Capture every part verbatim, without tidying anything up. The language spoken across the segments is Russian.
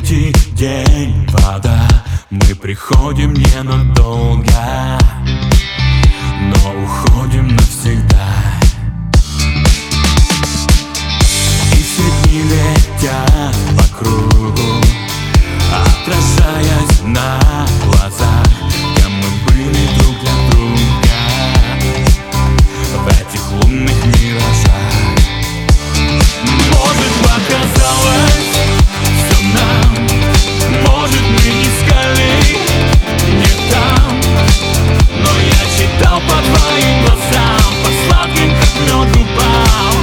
третий день вода. Мы приходим ненадолго, но уходим навсегда. И все дни летят по кругу, отражаясь на глазах, кем мы были друг для друга в этих лунных миражах. Может, показалось все нам, может, мы искали не там, но я читал по твоим глазам, по сладким, как мед губам.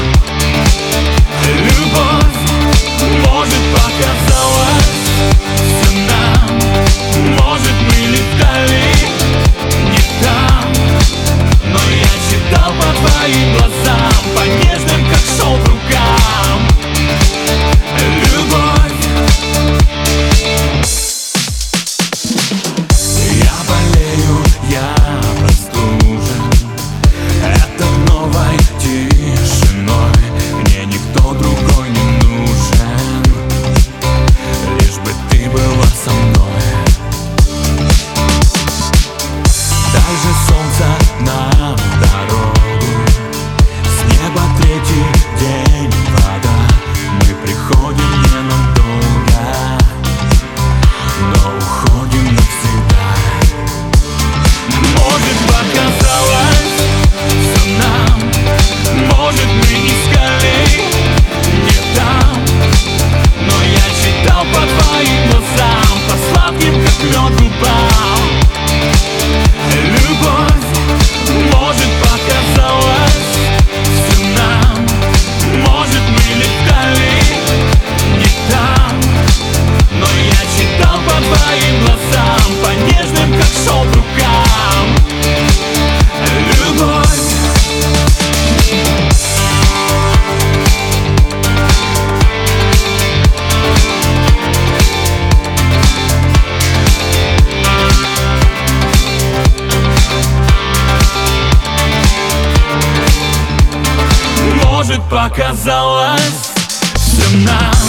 Любовь, может, показалось все нам, может, мы летали не там, но я читал по твоим глазам, по нежным, как шелк, рукам. Любовь. Я болею, я простужен, это новой тишиной. Мне никто другой не нужен, лишь бы ты была со мной. Дай же солнце нам дорогу, с неба третий день вода. Мы приходим ненадолго, но уходим навсегда. Может, показалось все нам, может, мы искали не там, но я читал по твоим глазам, по сладким, как мед губам. Любовь, может, показалось все нам, может, мы летали не там, но я читал по твоим глазам, по нежным, как шелк, рукам. Любовь. Может, показалось все нам.